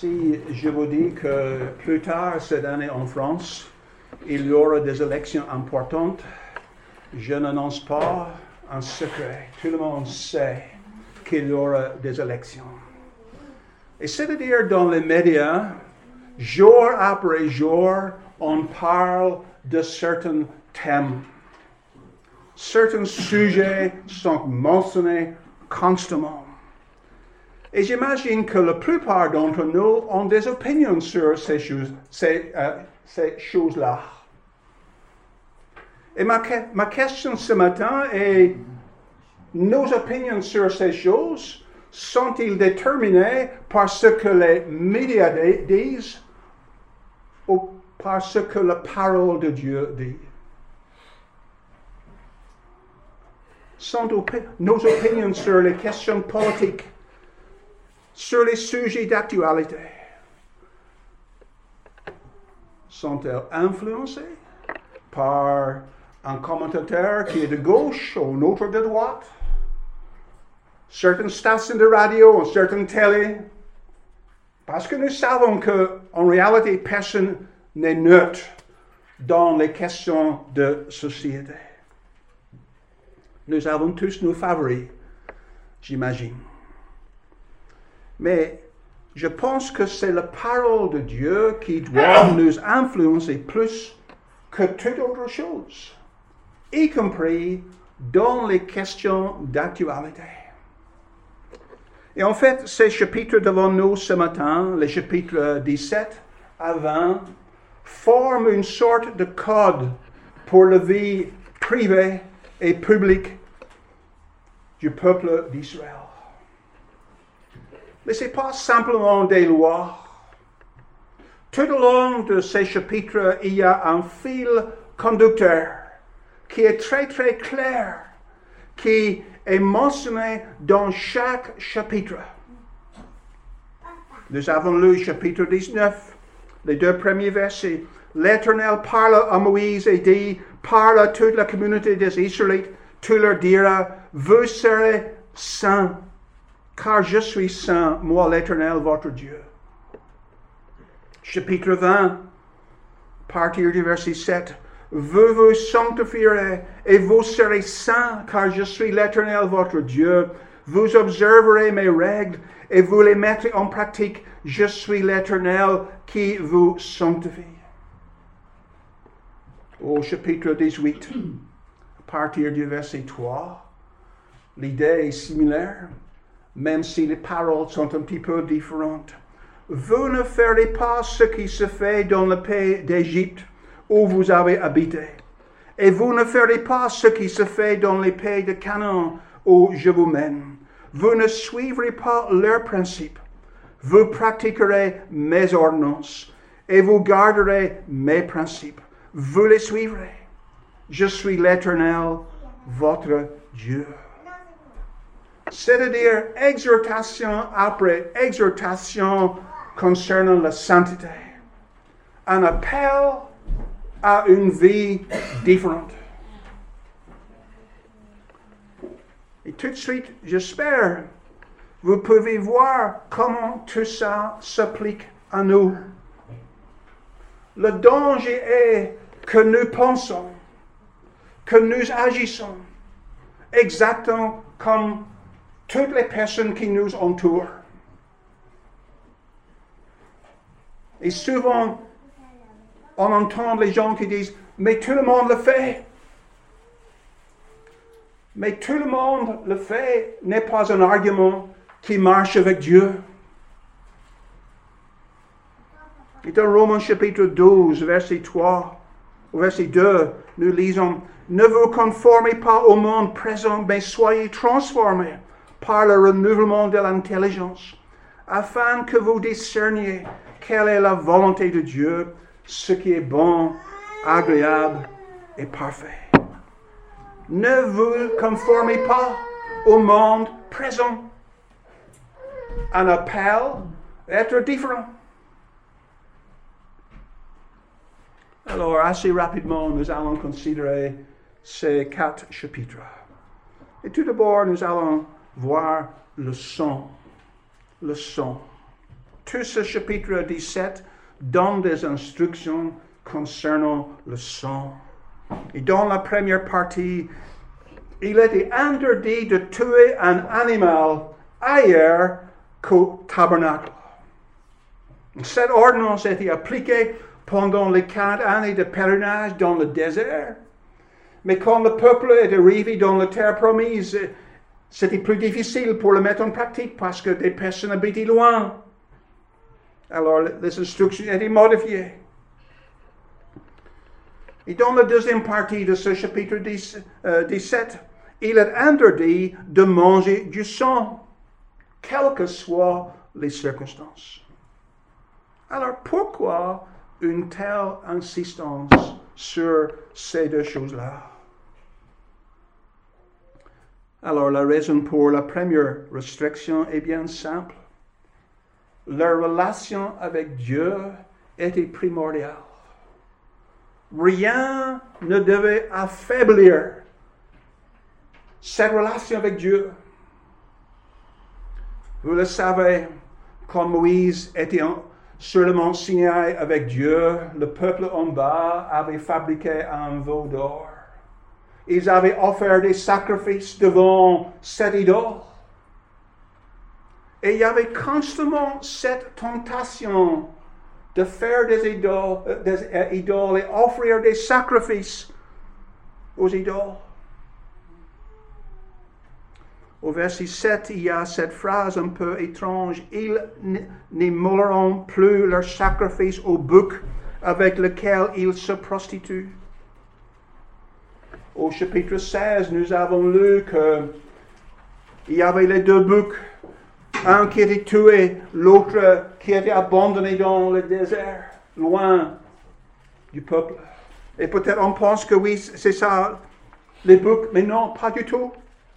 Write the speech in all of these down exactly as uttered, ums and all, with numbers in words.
Si je vous dis que plus tard cette année en France, il y aura des élections importantes, je n'annonce pas un secret. Tout le monde sait qu'il y aura des élections. Et c'est-à-dire dans les médias, jour après jour, on parle de certains thèmes. Certains sujets sont mentionnés constamment. Et j'imagine que la plupart d'entre nous ont des opinions sur ces choses, ces, euh, ces choses-là. Et ma, ma question ce matin est, nos opinions sur ces choses sont-ils déterminées par ce que les médias disent ou par ce que la parole de Dieu dit? Sont opi- nos opinions sur les questions politiques, sur les sujets d'actualité, sont-elles influencées par un commentateur qui est de gauche ou un autre de droite, certaines stations de radio ou certaines télé? Parce que nous savons qu'en réalité, personne n'est neutre dans les questions de société. Nous avons tous nos favoris, j'imagine. Mais je pense que c'est la parole de Dieu qui doit nous influencer plus que toute autre chose, y compris dans les questions d'actualité. Et en fait, ces chapitres devant nous ce matin, les chapitres dix-sept à vingt, forment une sorte de code pour la vie privée et publique du peuple d'Israël. Mais ce n'est pas simplement des lois. Tout au long de ces chapitres, il y a un fil conducteur qui est très très clair, qui est mentionné dans chaque chapitre. Nous avons lu chapitre dix-neuf, les deux premiers versets. L'Éternel parle à Moïse et dit, parle à toute la communauté des Israélites, tu leur diras, vous serez saints, car je suis saint, moi l'Éternel, votre Dieu. Chapitre vingt, à partir du verset sept. Vous vous sanctifierez et vous serez saints, car je suis l'Éternel, votre Dieu. Vous observerez mes règles et vous les mettrez en pratique. Je suis l'Éternel qui vous sanctifie. Au chapitre dix-huit, à partir du verset trois, l'idée est similaire, même si les paroles sont un petit peu différentes. Vous ne ferez pas ce qui se fait dans le pays d'Égypte où vous avez habité, et vous ne ferez pas ce qui se fait dans les pays de Canaan où je vous mène. Vous ne suivrez pas leurs principes. Vous pratiquerez mes ordonnances et vous garderez mes principes. Vous les suivrez. Je suis l'Éternel, votre Dieu. C'est-à-dire exhortation après exhortation concernant la sainteté. Un appel à une vie différente. Et tout de suite, j'espère, vous pouvez voir comment tout ça s'applique à nous. Le danger est que nous pensons, que nous agissons exactement comme toutes les personnes qui nous entourent. Et souvent, on entend les gens qui disent, mais tout le monde le fait. Mais tout le monde le fait n'est pas un argument qui marche avec Dieu. Et dans Romains chapitre douze, verset trois, au verset deux, nous lisons, ne vous conformez pas au monde présent, mais soyez transformés par le renouvellement de l'intelligence, afin que vous discerniez quelle est la volonté de Dieu, ce qui est bon, agréable et parfait. Ne vous conformez pas au monde présent. Un appel à être différent. Alors, assez rapidement, nous allons considérer ces quatre chapitres. Et tout d'abord, nous allons voir le son. Le son. tout ce chapitre dix-sept donne des instructions concernant le sang. Et dans la première partie, il était interdit de tuer un animal ailleurs qu'au tabernacle. Cette ordonnance était appliquée pendant les quarante années de pèlerinage dans le désert. Mais quand le peuple est arrivé dans la terre promise, c'était plus difficile pour le mettre en pratique parce que des personnes habitaient loin. Alors les instructions étaient modifiées. Et dans la deuxième partie de ce chapitre dix-sept, il est interdit de manger du sang, quelles que soient les circonstances. Alors pourquoi une telle insistance sur ces deux choses-là? Alors la raison pour la première restriction est bien simple. Leur relation avec Dieu était primordiale. Rien ne devait affaiblir cette relation avec Dieu. Vous le savez, quand Moïse était sur le mont Sinaï avec Dieu, le peuple en bas avait fabriqué un veau d'or. Ils avaient offert des sacrifices devant cette idole. Et il y avait constamment cette tentation de faire des idoles, des euh, idoles et offrir des sacrifices aux idoles. Au verset sept, il y a cette phrase un peu étrange. Ils n'immoleront plus leur sacrifice au bouc avec lequel ils se prostituent. Au chapitre seize, nous avons lu qu'il y avait les deux boucs, un qui était tué, l'autre qui était abandonné dans le désert, loin du peuple. Et peut-être on pense que oui, c'est ça, les boucs, mais non, pas du tout.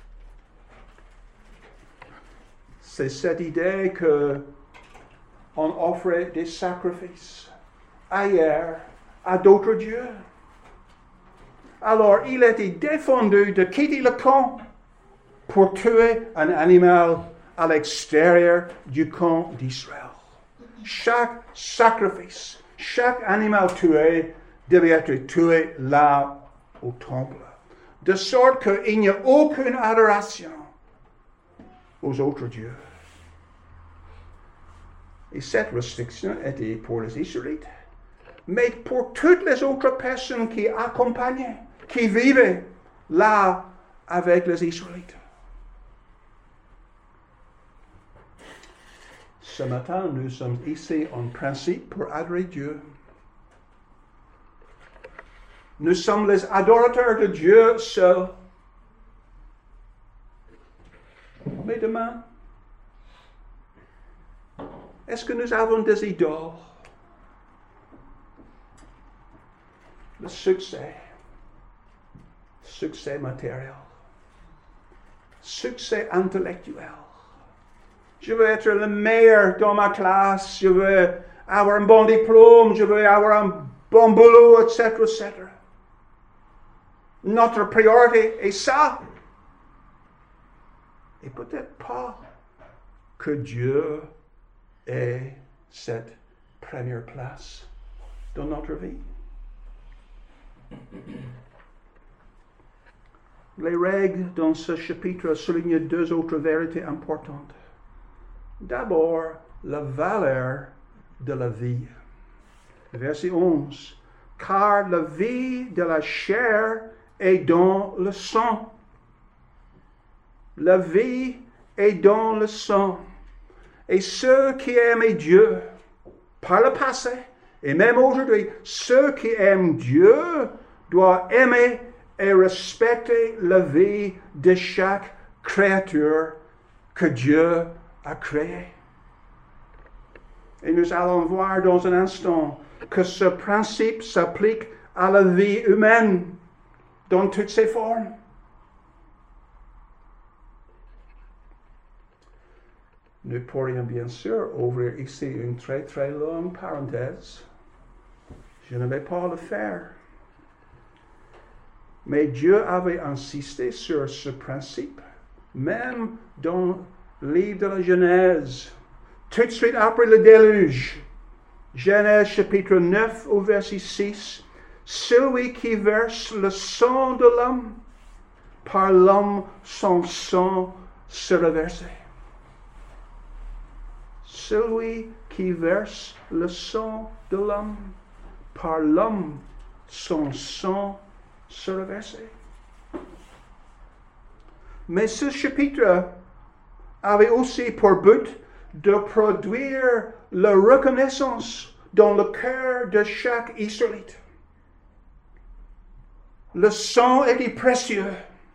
C'est cette idée que on offrait des sacrifices ailleurs à d'autres dieux. Alors, il était défendu de quitter le camp pour tuer un animal à l'extérieur du camp d'Israël. Chaque sacrifice, chaque animal tué devait être tué là au temple, de sorte qu'il n'y a aucune adoration aux autres dieux. Et cette restriction était pour les Israélites, mais pour toutes les autres personnes qui accompagnaient, qui vivaient là avec les Israélites. Ce matin, nous sommes ici en principe pour adorer Dieu. Nous sommes les adorateurs de Dieu seuls. Mais demain, est-ce que nous avons des idoles? Le succès, succès matériel, succès intellectuel. Je veux être le meilleur dans ma classe, je veux avoir un bon diplôme, je veux avoir un bon boulot, et cetera, et cetera. Notre priorité est ça. Et peut-être pas que Dieu ait cette première place dans notre vie. Les règles dans ce chapitre soulignent deux autres vérités importantes. D'abord, la valeur de la vie. Verset onze. Car la vie de la chair est dans le sang. La vie est dans le sang. Et ceux qui aiment Dieu, par le passé, et même aujourd'hui, ceux qui aiment Dieu doivent aimer et respecter la vie de chaque créature que Dieu a créée. Et nous allons voir dans un instant que ce principe s'applique à la vie humaine dans toutes ses formes. Nous pourrions bien sûr ouvrir ici une très très longue parenthèse. Je ne vais pas le faire. Mais Dieu avait insisté sur ce principe, même dans le livre de la Genèse, tout de suite après le déluge, Genèse chapitre neuf au verset six, celui qui verse le sang de l'homme, par l'homme son sang sera versé. Celui qui verse le sang de l'homme, par l'homme son sang sera versé. Mais ce chapitre avait aussi pour but de produire la reconnaissance dans le cœur de chaque Israélite. Le sang était précieux.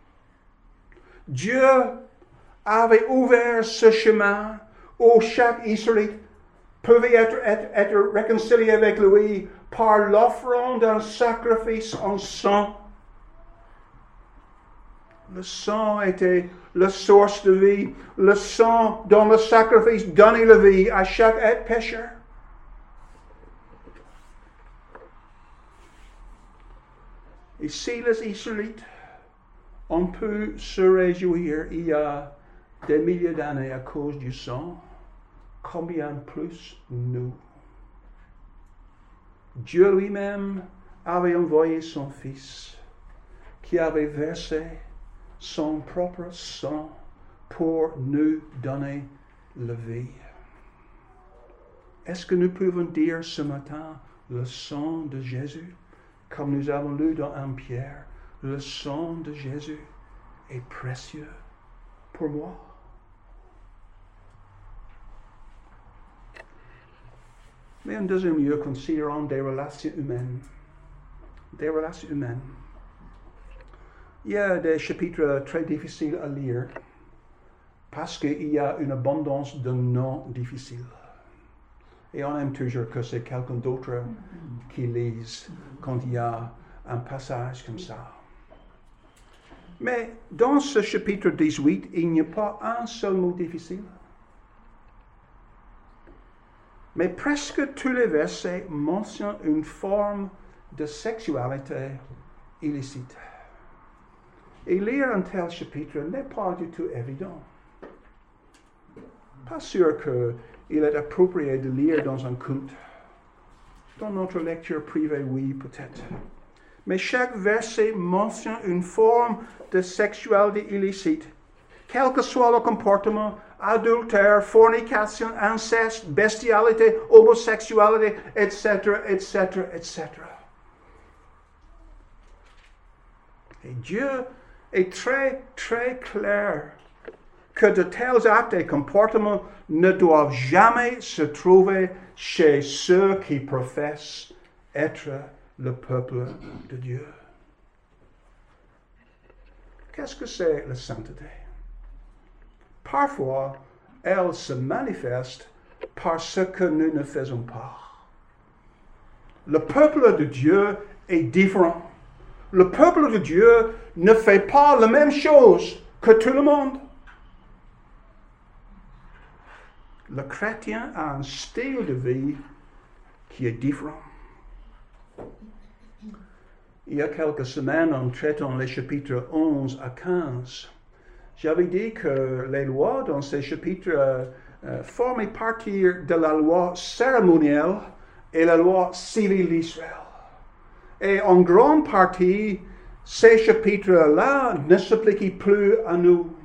Dieu avait ouvert ce chemin où chaque Israélite pouvait être, être, être réconcilié avec lui par l'offrande d'un sacrifice en sang. Le sang était la source de vie. Le sang dans le sacrifice donnait la vie à chaque être pécheur. Et si les Israélites, on peut se réjouir il y a des milliers d'années à cause du sang, combien plus nous? Dieu lui-même avait envoyé son Fils, qui avait versé son propre sang pour nous donner la vie. Est-ce que nous pouvons dire ce matin le sang de Jésus, comme nous avons lu dans un Pierre, le sang de Jésus est précieux pour moi? Mais en deuxième lieu, considérons des relations humaines. Des relations humaines. Il y a des chapitres très difficiles à lire parce qu'il y a une abondance de noms difficiles. Et on aime toujours que c'est quelqu'un d'autre qui lise quand il y a un passage comme ça. Mais dans ce chapitre dix-huit, il n'y a pas un seul mot difficile. Mais presque tous les versets mentionnent une forme de sexualité illicite. Et lire un tel chapitre n'est pas du tout évident. Pas sûr qu'il est approprié de lire dans un culte. Dans notre lecture privée, oui, peut-être. Mais chaque verset mentionne une forme de sexualité illicite. Quel que soit le comportement, adultère, fornication, inceste, bestialité, homosexualité, et cetera, et cetera, et cetera. Et Dieu est très, très clair que de tels actes et comportements ne doivent jamais se trouver chez ceux qui professent être le peuple de Dieu. Qu'est-ce que c'est la sainteté? Parfois, elle se manifeste par ce que nous ne faisons pas. Le peuple de Dieu est différent. Le peuple de Dieu ne fait pas la même chose que tout le monde. Le chrétien a un style de vie qui est différent. Il y a quelques semaines, en traitant les chapitres onze à quinze, j'avais dit que les lois dans ces chapitres euh, euh, formaient partie de la loi cérémonielle et la loi civile d'Israël. Et en grande partie, ces chapitres-là ne s'appliquent plus à nous.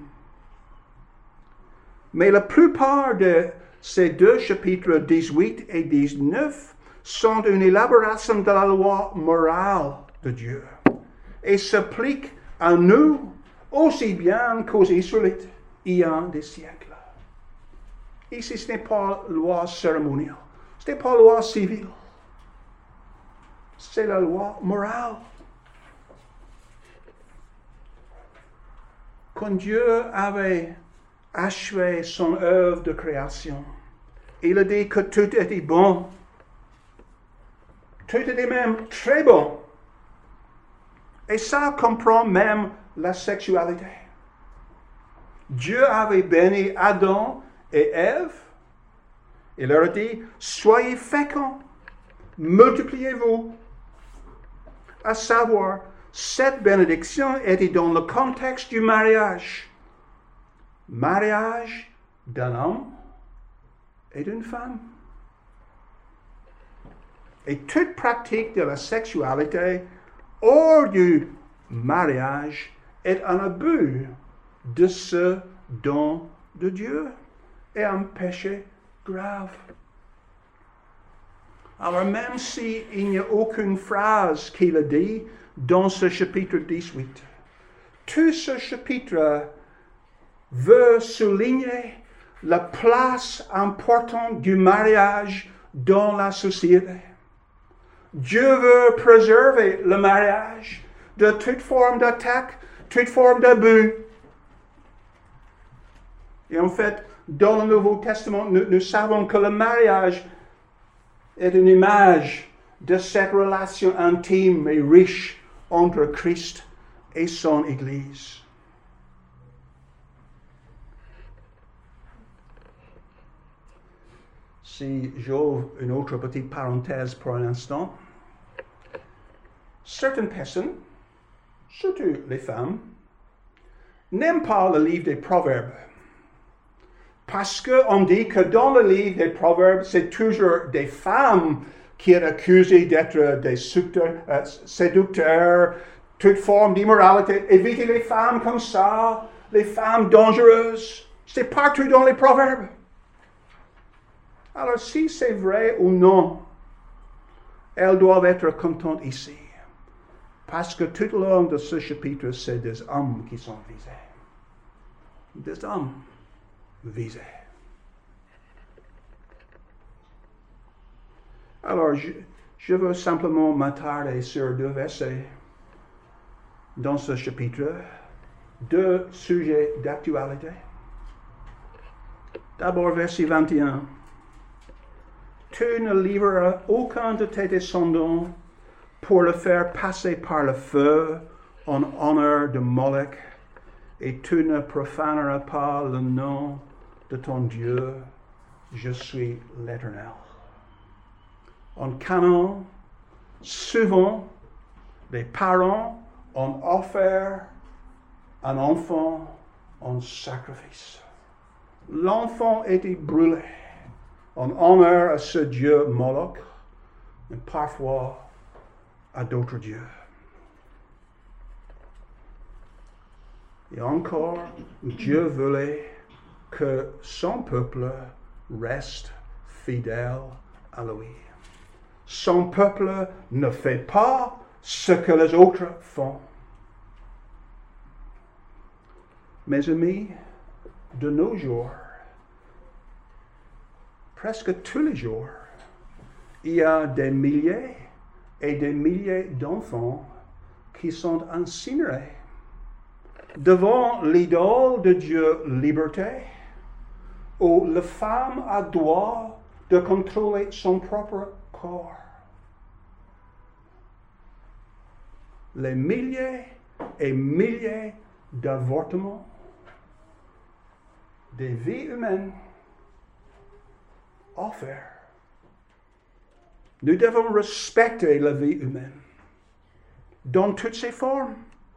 Mais la plupart de ces deux chapitres dix-huit et dix-neuf sont une élaboration de la loi morale de Dieu et s'appliquent à nous aussi bien qu'aux Israélites il y a des siècles. Ici, ce n'est pas la loi cérémonielle, ce n'est pas la loi civile, c'est la loi morale. Quand Dieu avait achevé son œuvre de création, il a dit que tout était bon. Tout était même très bon. Et ça comprend même la sexualité. Dieu avait béni Adam et Ève. Il leur a dit, soyez féconds, multipliez-vous. À savoir, cette bénédiction était dans le contexte du mariage. Mariage d'un homme et d'une femme. Et toute pratique de la sexualité hors du mariage est un abus de ce don de Dieu et un péché grave. Alors même s'il n'y a aucune phrase qui le dit dans ce chapitre dix-huit, tout ce chapitre veut souligner la place importante du mariage dans la société. Dieu veut préserver le mariage de toute forme d'attaque, toute forme d'abus. Et en fait, dans le Nouveau Testament, nous, nous savons que le mariage est une image de cette relation intime et riche entre Christ et son Église. Si j'ouvre une autre petite parenthèse pour un instant, certaines personnes, surtout les femmes, n'aiment pas le livre des Proverbes. Parce qu'on dit que dans le livre des Proverbes, c'est toujours des femmes qui sont accusées d'être des séducteurs, séducteurs, toute forme d'immoralité. Évitez les femmes comme ça, les femmes dangereuses. C'est partout dans les Proverbes. Alors si c'est vrai ou non, elles doivent être contentes ici. Parce que tout au long de ce chapitre, c'est des hommes qui sont visés. Des hommes visés. Alors, je, je veux simplement m'attarder sur deux versets dans ce chapitre, deux sujets d'actualité. D'abord, verset vingt et un. Tu ne livreras aucun de tes descendants pour le faire passer par le feu en honneur de Moloch, et tu ne profaneras pas le nom de ton Dieu. Je suis l'Éternel. En Canaan, souvent, les parents ont offert un enfant en sacrifice. L'enfant était brûlé en honneur à ce Dieu Moloch, mais parfois à d'autres dieux. Et encore, Dieu voulait que son peuple reste fidèle à lui. Son peuple ne fait pas ce que les autres font. Mes amis, de nos jours, presque tous les jours, il y a des milliers et des milliers d'enfants qui sont incinérés devant l'idole de Dieu liberté, où la femme a droit de contrôler son propre corps. Les milliers et milliers d'avortements, des vies humaines offertes. Nous devons respecter la vie humaine dans toutes ses formes.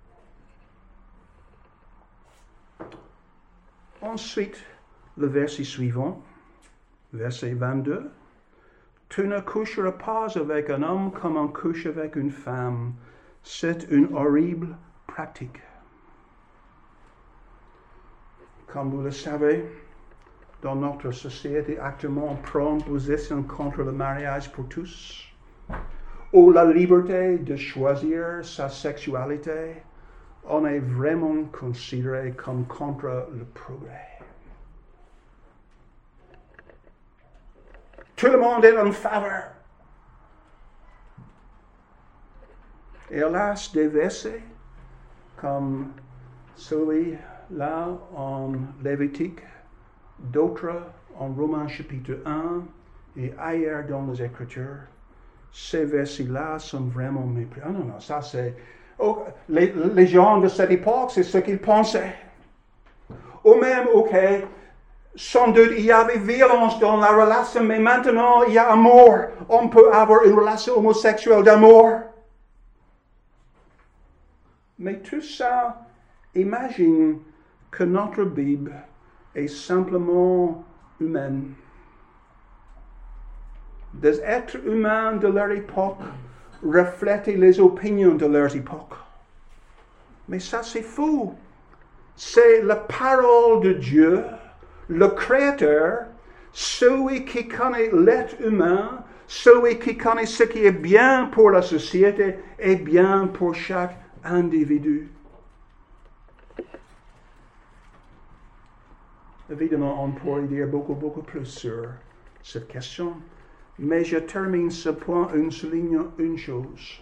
Ensuite, le verset suivant, verset vingt-deux. Tu ne coucheras pas avec un homme comme on couche avec une femme. C'est une horrible pratique. Comme vous le savez, dans notre société actuellement, on prend position contre le mariage pour tous, ou la liberté de choisir sa sexualité. On est vraiment considéré comme contre le progrès. Tout le monde est en faveur. Et hélas, des versets comme celui-là en Lévitique, d'autres en Romains chapitre un et ailleurs dans les Écritures, ces versets-là sont vraiment mépris. Ah non, non, ça c'est... Oh, les, les gens de cette époque, c'est ce qu'ils pensaient. Ou même, ok, sans doute il y avait violence dans la relation, mais maintenant il y a amour. On peut avoir une relation homosexuelle d'amour. Mais tout ça, imagine que notre Bible est simplement humaine. des êtres humains de leur époque reflétaient les opinions de leur époque. Mais ça, c'est faux. C'est la parole de Dieu, le Créateur, celui qui connaît l'être humain, celui qui connaît ce qui est bien pour la société et bien pour chaque individu. Évidemment, on pourrait dire beaucoup, beaucoup plus sur cette question. Mais je termine ce point en soulignant une chose.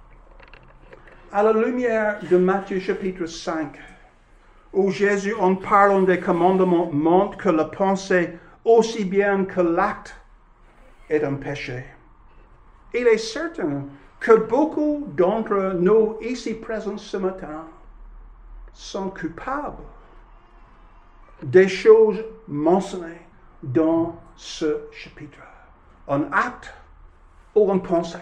À la lumière de Matthieu chapitre cinq, où Jésus, en parlant des commandements, montre que la pensée, aussi bien que l'acte, est un péché. Il est certain que beaucoup d'entre nous ici présents ce matin sont coupables des choses mentionnées dans ce chapitre, en acte ou en pensée.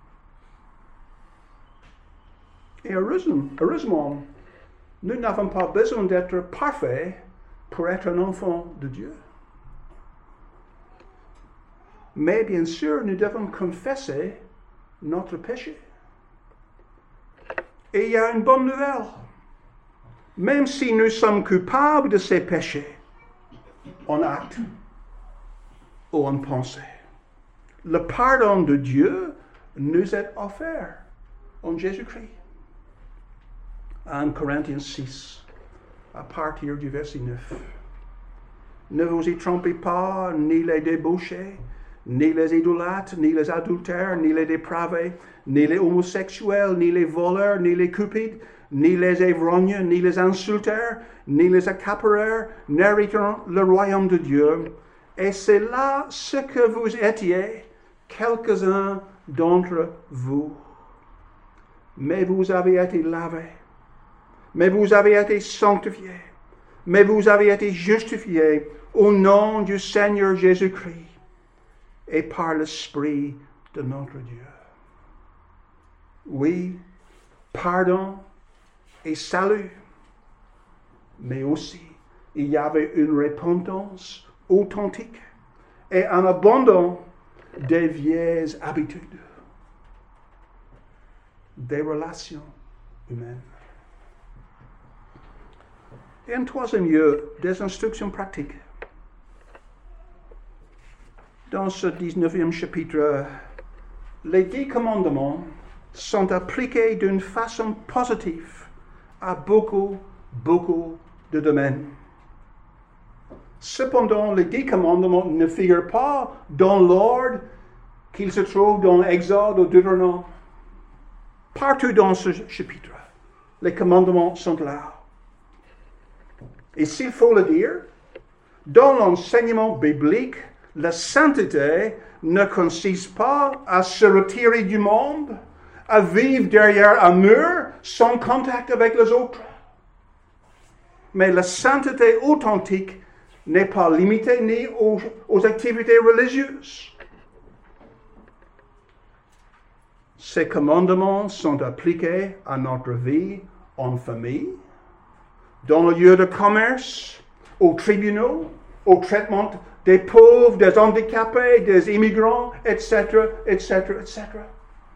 Et heureusement, heureusement, nous n'avons pas besoin d'être parfaits pour être un enfant de Dieu. Mais bien sûr, nous devons confesser notre péché. Et il y a une bonne nouvelle. Même si nous sommes coupables de ces péchés, en acte ou en pensée, le pardon de Dieu nous est offert en Jésus-Christ. un Corinthiens six, à partir du verset neuf. Ne vous y trompez pas, ni les débauchés, ni les idolâtres, ni les adultères, ni les dépravés, ni les homosexuels, ni les voleurs, ni les cupides, ni les ivrognes, ni les insulteurs, ni les accapareurs n'hériteront le royaume de Dieu. Et c'est là ce que vous étiez, quelques-uns d'entre vous. Mais vous avez été lavés, mais vous avez été sanctifiés, mais vous avez été justifiés au nom du Seigneur Jésus-Christ et par l'Esprit de notre Dieu. Oui, pardon et salut, mais aussi il y avait une repentance authentique et un abandon des vieilles habitudes, des relations humaines. Et en troisième lieu, des instructions pratiques. Dans ce dix-neuvième chapitre, les dix commandements sont appliqués d'une façon positive à beaucoup, beaucoup de domaines. Cependant, les dix commandements ne figurent pas dans l'ordre qu'ils se trouvent dans Exode ou Deutéronome. Partout dans ce chapitre, les commandements sont là. Et s'il faut le dire, dans l'enseignement biblique, la sainteté ne consiste pas à se retirer du monde, à vivre derrière un mur sans contact avec les autres. Mais la sainteté authentique n'est pas limitée ni aux, aux activités religieuses. Ces commandements sont appliqués à notre vie en famille, dans le lieu de commerce, aux tribunaux, au traitement des pauvres, des handicapés, des immigrants, et cetera, et cetera, et cetera.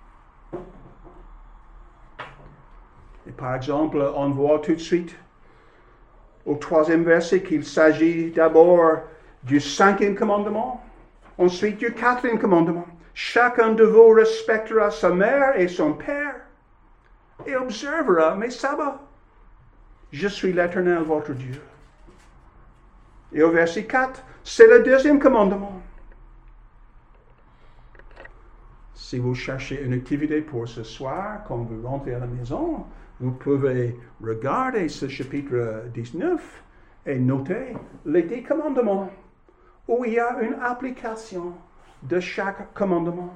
Et par exemple, on voit tout de suite au troisième verset qu'il s'agit d'abord du cinquième commandement, ensuite du quatrième commandement. Chacun de vous respectera sa mère et son père et observera mes sabbats. Je suis l'Éternel, votre Dieu. Et au verset quatre, c'est le deuxième commandement. Si vous cherchez une activité pour ce soir, quand vous rentrez à la maison, vous pouvez regarder ce chapitre dix-neuf et noter les dix commandements, où il y a une application de chaque commandement.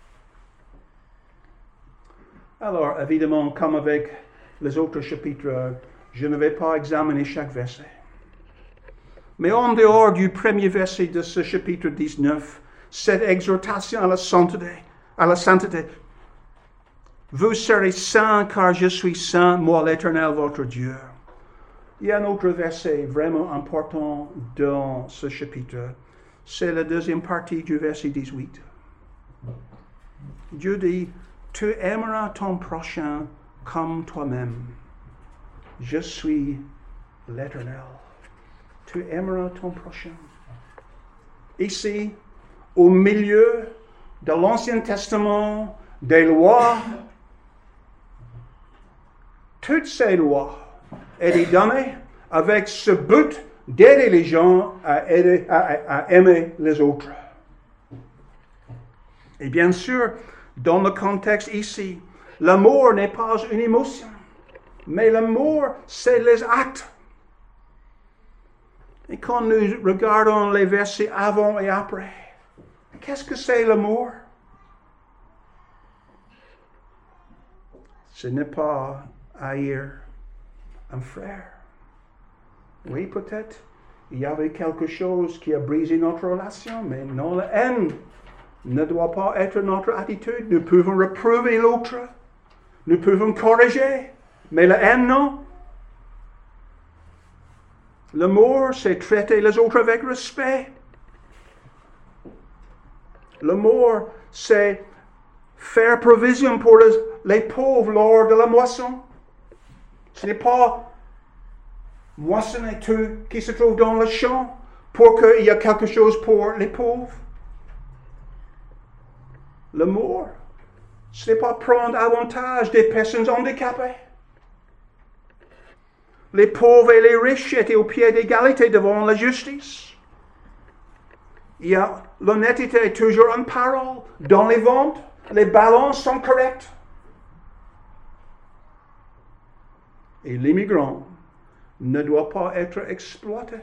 Alors, évidemment, comme avec les autres chapitres, je ne vais pas examiner chaque verset. Mais en dehors du premier verset de ce chapitre dix-neuf, cette exhortation à la sainteté, à la sainteté, vous serez saints car je suis saint, moi l'Éternel, votre Dieu. Il y a un autre verset vraiment important dans ce chapitre. C'est la deuxième partie du verset dix-huit. Dieu dit, tu aimeras ton prochain comme toi-même. Je suis l'Éternel. Tu aimeras ton prochain. Ici, au milieu de l'Ancien Testament, des lois, toutes ces lois étaient données avec ce but d'aider les gens à, aider, à, à aimer les autres. Et bien sûr, dans le contexte ici, l'amour n'est pas une émotion, mais l'amour, c'est les actes. Et quand nous regardons les versets avant et après, qu'est-ce que c'est l'amour? Ce n'est pas haïr un frère. Oui, peut-être, il y avait quelque chose qui a brisé notre relation, mais non, la haine ne doit pas être notre attitude. Nous pouvons reprouver l'autre, nous pouvons corriger, mais la haine, non. L'amour, c'est traiter les autres avec respect. L'amour, c'est faire provision pour les, les pauvres lors de la moisson. Ce n'est pas moissonner tout qui se trouve dans le champ pour qu'il y ait quelque chose pour les pauvres. L'amour, ce n'est pas prendre avantage des personnes handicapées. Les pauvres et les riches étaient au pied d'égalité devant la justice. Il y a l'honnêteté toujours en parole. Dans les ventes, les balances sont correctes. Et l'immigrant ne doit pas être exploité.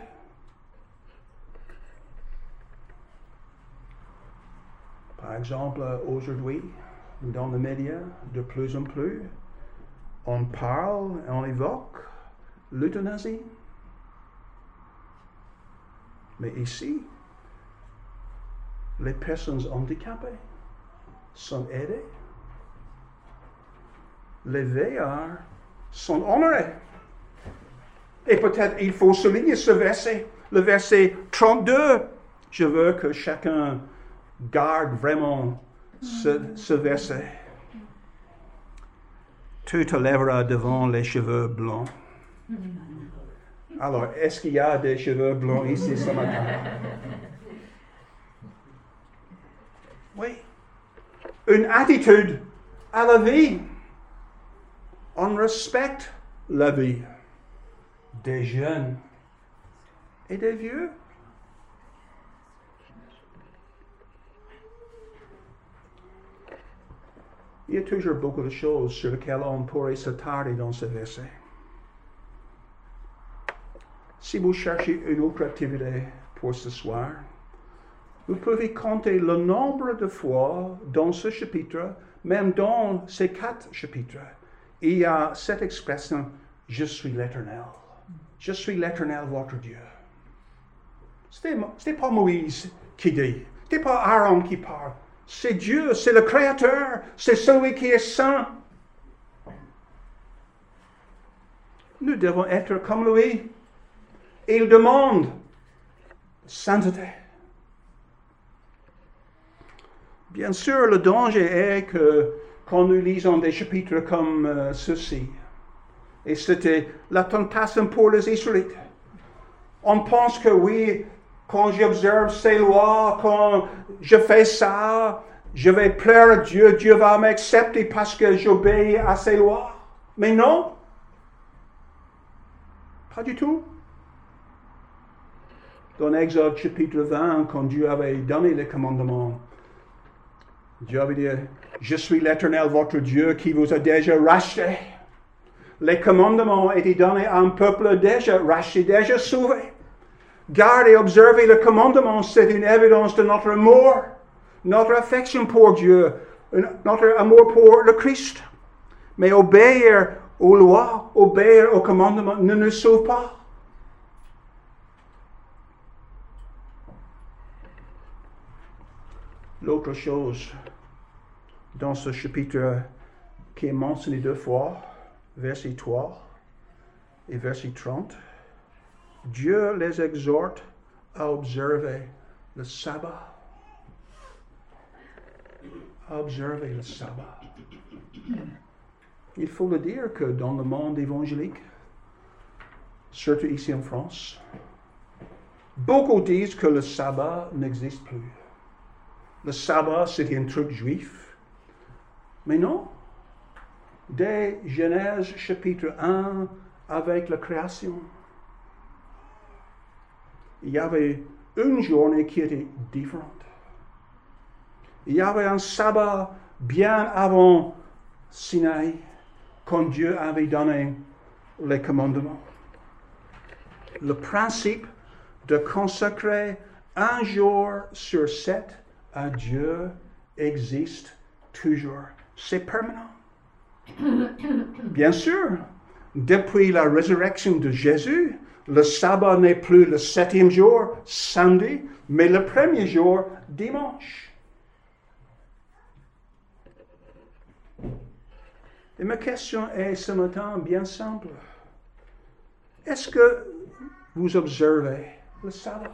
Par exemple, aujourd'hui, dans les médias, de plus en plus, on parle et on évoque l'euthanasie. Mais ici, les personnes handicapées sont aidées. Les vieillards sont honorés. Et peut-être il faut souligner ce verset, le verset trente-deux. Je veux que chacun garde vraiment ce, ce verset. Tu te lèveras devant les cheveux blancs. Alors, est-ce qu'il y a des cheveux blancs ici ce matin? Oui. Une attitude à la vie. On respecte la vie des jeunes et des vieux. Il y a toujours beaucoup de choses sur lesquelles on pourrait s'attarder dans ce verset. Si vous cherchez une autre activité pour ce soir, vous pouvez compter le nombre de fois dans ce chapitre, même dans ces quatre chapitres, il y a cette expression « Je suis l'Éternel ». Je suis l'Éternel, votre Dieu. Ce n'est pas Moïse qui dit, ce n'est pas Aaron qui parle. C'est Dieu, c'est le Créateur, c'est celui qui est saint. Nous devons être comme lui. Il demande sainteté. Bien sûr, le danger est que quand nous lisons des chapitres comme euh, ceci, et c'était la tentation pour les Israélites, on pense que oui, quand j'observe ces lois, quand je fais ça, je vais plaire à Dieu, Dieu va m'accepter parce que j'obéis à ses lois. Mais non, pas du tout. Dans Exode chapitre vingt, quand Dieu avait donné les commandements, Dieu avait dit, « Je suis l'Éternel, votre Dieu, qui vous a déjà racheté. » Les commandements étaient donnés à un peuple déjà racheté, déjà sauvé. Garder, observer le commandement, c'est une évidence de notre amour, notre affection pour Dieu, notre amour pour le Christ. Mais obéir aux lois, obéir aux commandements ne nous sauve pas. L'autre chose dans ce chapitre qui est mentionné deux fois, verset trois et verset trente, Dieu les exhorte à observer le sabbat. à observer le sabbat. Il faut le dire que dans le monde évangélique, surtout ici en France, beaucoup disent que le sabbat n'existe plus. Le sabbat, c'est un truc juif. Mais non. Dès Genèse chapitre un, avec la création, il y avait une journée qui était différente. Il y avait un sabbat bien avant Sinaï, quand Dieu avait donné les commandements. Le principe de consacrer un jour sur sept à Dieu existe toujours. C'est permanent. Bien sûr, depuis la résurrection de Jésus, le sabbat n'est plus le septième jour, samedi, mais le premier jour, dimanche. Et ma question est ce matin bien simple. Est-ce que vous observez le sabbat?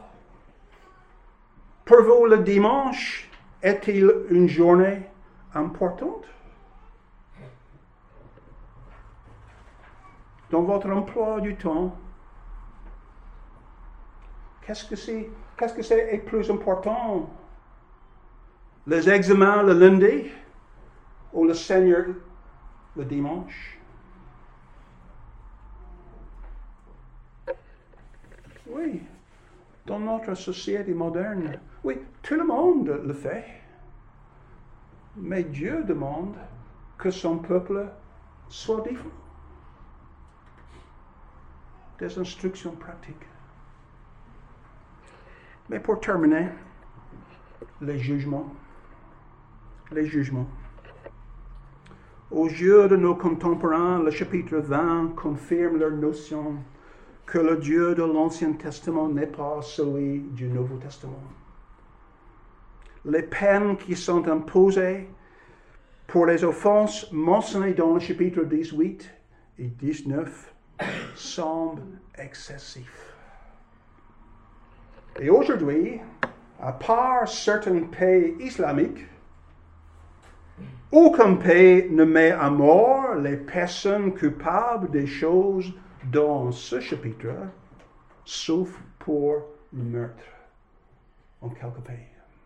Pour vous, le dimanche est-il une journée importante? Dans votre emploi du temps, qu'est-ce que c'est, qu'est-ce que c'est plus important? Les examens le lundi ou le Seigneur le dimanche? Oui, dans notre société moderne, oui, tout le monde le fait. Mais Dieu demande que son peuple soit différent. Des instructions pratiques. Mais pour terminer, les jugements. Les jugements. Aux yeux de nos contemporains, le chapitre vingt confirme leur notion que le Dieu de l'Ancien Testament n'est pas celui du Nouveau Testament. Les peines qui sont imposées pour les offenses mentionnées dans le chapitre dix-huit et dix-neuf semblent excessifs. Et aujourd'hui, à part certains pays islamiques, aucun pays ne met à mort les personnes coupables des choses dans ce chapitre, sauf pour le meurtre en quelques pays.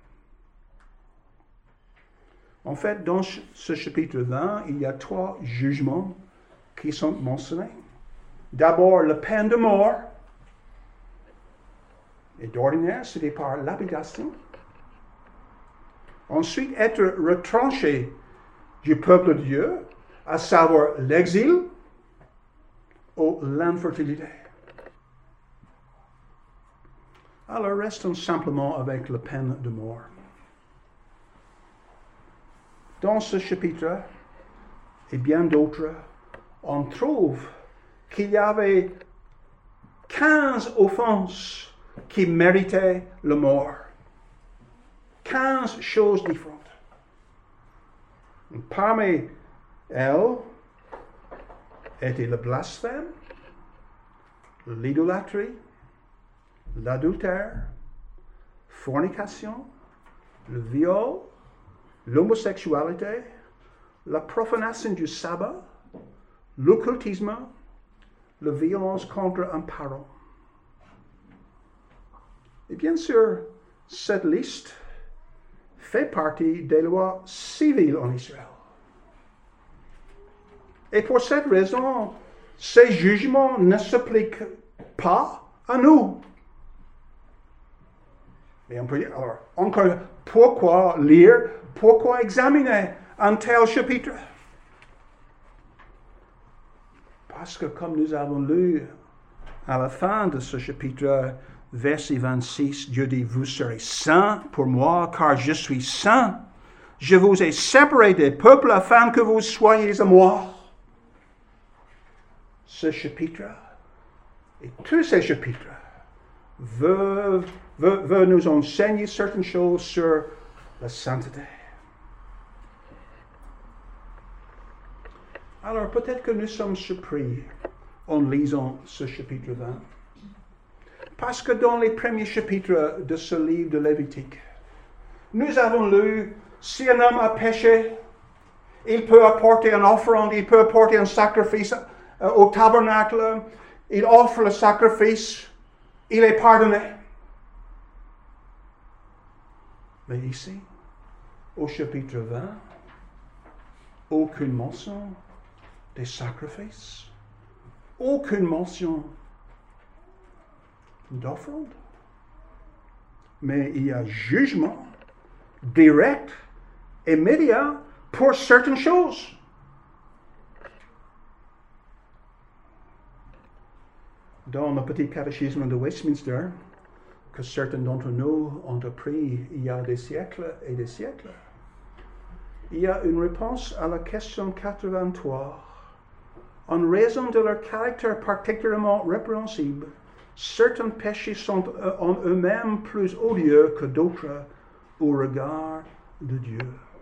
En fait, dans ce chapitre vingt, il y a trois jugements qui sont mentionnés. D'abord, la peine de mort. Et d'ordinaire, c'était par lapidation. Ensuite, être retranché du peuple de Dieu, à savoir l'exil ou l'infertilité. Alors, restons simplement avec la peine de mort. Dans ce chapitre, et bien d'autres, on trouve qu'il y avait quinze offenses qui méritaient la mort. quinze choses différentes. Parmi elles étaient le blasphème, l'idolâtrie, l'adultère, fornication, le viol, l'homosexualité, la profanation du sabbat, l'occultisme, la violence contre un parent. Et bien sûr, cette liste fait partie des lois civiles en Israël. Et pour cette raison, ces jugements ne s'appliquent pas à nous. Mais on peut dire, alors, encore, pourquoi lire, pourquoi examiner un tel chapitre? Parce que comme nous avons lu à la fin de ce chapitre, verset vingt-six, Dieu dit, vous serez saints pour moi, car je suis saint. Je vous ai séparés des peuples afin que vous soyez à moi. Ce chapitre, et tous ces chapitres, veulent, veulent, veulent nous enseigner certaines choses sur la sainteté. Alors peut-être que nous sommes surpris en lisant ce chapitre vingt. Parce que dans les premiers chapitres de ce livre de Lévitique, nous avons lu Si un homme a péché, il peut apporter une offrande, il peut apporter un sacrifice euh, au tabernacle, il offre le sacrifice, il est pardonné. Mais ici, au chapitre vingt, aucune mention des sacrifices, aucune mention d'offrande. Mais il y a jugement direct, immédiat, pour certaines choses. Dans le petit catéchisme de Westminster, que certains d'entre nous ont appris il y a des siècles et des siècles, il y a une réponse à la question quatre-vingt-trois. En raison de leur caractère particulièrement répréhensible, certains péchés sont en eux-mêmes plus odieux que d'autres au regard de Dieu.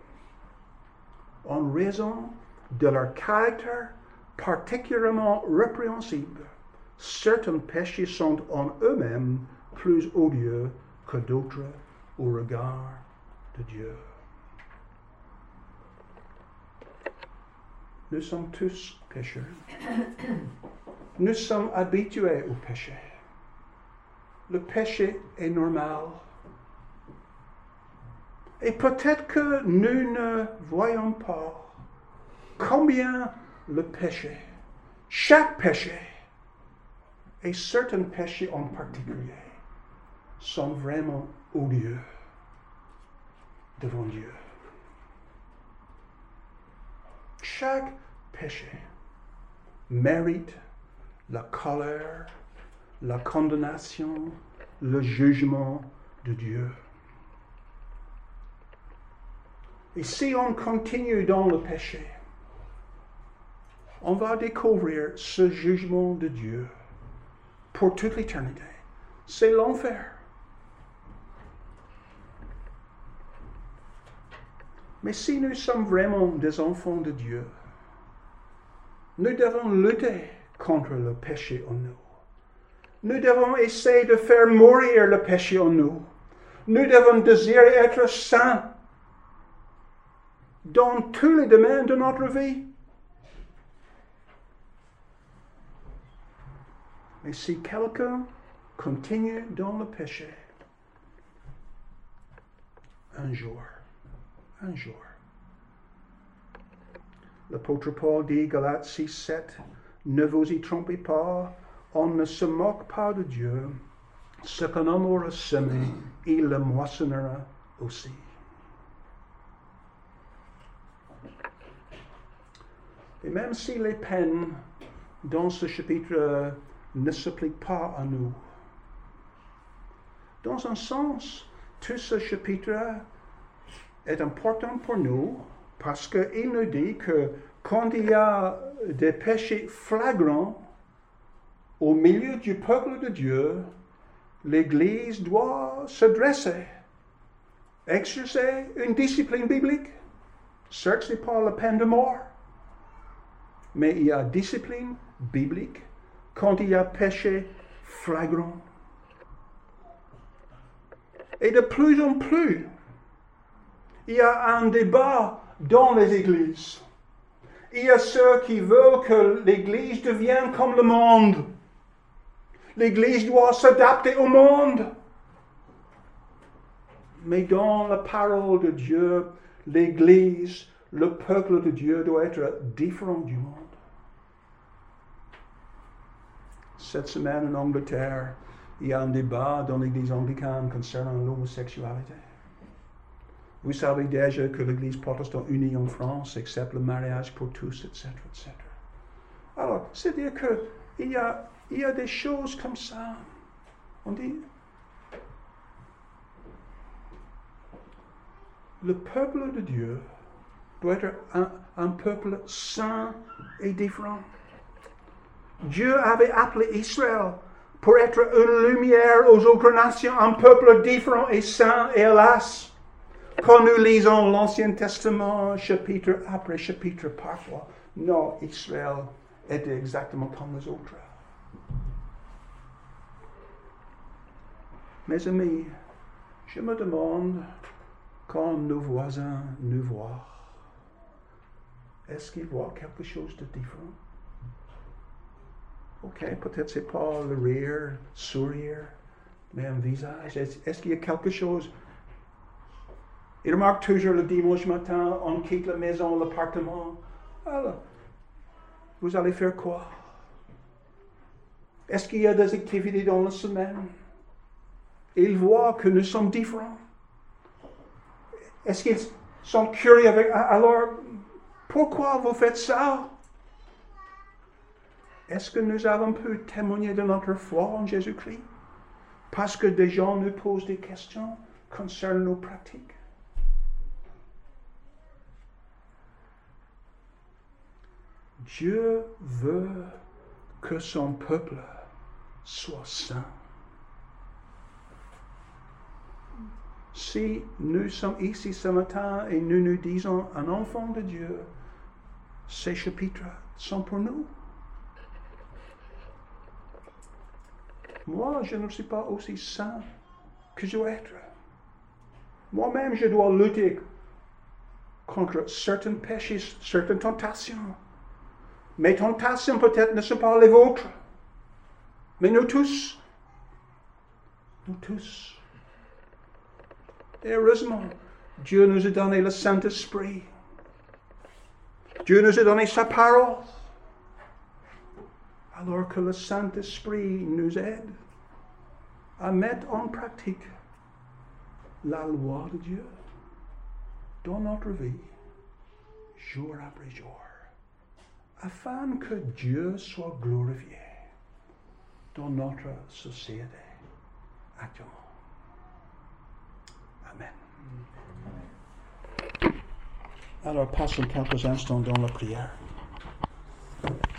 En raison de leur caractère particulièrement répréhensible, certains péchés sont en eux-mêmes plus odieux que d'autres au regard de Dieu. Nous sommes tous pécheurs. Nous sommes habitués au péché. Le péché est normal. Et peut-être que nous ne voyons pas combien le péché, chaque péché, et certains péchés en particulier, sont vraiment odieux devant Dieu. Chaque péché mérite la colère, la condamnation, le jugement de Dieu. Et si on continue dans le péché, on va découvrir ce jugement de Dieu pour toute l'éternité. C'est l'enfer. Mais si nous sommes vraiment des enfants de Dieu, nous devons lutter contre le péché en nous. Nous devons essayer de faire mourir le péché en nous. Nous devons désirer être saints dans tous les domaines de notre vie. Mais si quelqu'un continue dans le péché, un jour, un jour, l'apôtre Paul dit, Galates six, sept, ne vous y trompez pas, on ne se moque pas de Dieu. Ce qu'un homme aura semé, il le moissonnera aussi. Et même si les peines dans ce chapitre ne s'appliquent pas à nous, dans un sens, tout ce chapitre est important pour nous parce qu'il nous dit que quand il y a des péchés flagrants au milieu du peuple de Dieu, l'Église doit se dresser, exercer une discipline biblique. Certes, ce n'est pas la peine de mort, mais il y a discipline biblique quand il y a péché flagrant. Et de plus en plus, il y a un débat dans les églises. Il y a ceux qui veulent que l'Église devienne comme le monde. L'Église doit s'adapter au monde. Mais dans la parole de Dieu, l'Église, le peuple de Dieu doit être différent du monde. Cette semaine en Angleterre, il y a un débat dans l'Église anglicane concernant l'homosexualité. Vous savez déjà que l'Église protestante unie en France accepte le mariage pour tous, et cetera, et cetera. Alors, c'est-à-dire qu'il y a, il y a des choses comme ça. On dit, le peuple de Dieu doit être un, un peuple saint et différent. Dieu avait appelé Israël pour être une lumière aux autres nations, un peuple différent et saint, et hélas, quand nous lisons l'Ancien Testament, chapitre après chapitre, parfois, non, Israël était exactement comme les autres. Mes amis, je me demande quand nos voisins nous voient, est-ce qu'ils voient quelque chose de différent? Ok, peut-être c'est pas le rire, sourire, mais un visage. Est-ce, est-ce qu'il y a quelque chose? Ils remarquent toujours le dimanche matin, on quitte la maison, l'appartement. Alors, vous allez faire quoi? Est-ce qu'il y a des activités dans la semaine? Ils voient que nous sommes différents. Est-ce qu'ils sont curieux avec, alors, pourquoi vous faites ça? Est-ce que nous avons pu témoigner de notre foi en Jésus-Christ? Parce que des gens nous posent des questions concernant nos pratiques. Dieu veut que son peuple soit saint. Si nous sommes ici ce matin et nous nous disons un enfant de Dieu, ces chapitres sont pour nous. Moi, je ne suis pas aussi saint que je dois être. Moi-même, je dois lutter contre certains péchés, certaines tentations. Mes tentations peut-être ne sont pas les vôtres. Mais nous tous, nous tous. Et heureusement, Dieu nous a donné le Saint-Esprit. Dieu nous a donné sa parole. Alors que le Saint-Esprit nous aide à mettre en pratique la loi de Dieu dans notre vie, jour après jour, afin que Dieu soit glorifié dans notre société actuellement. Amen. Alors passons quelques instants dans la prière.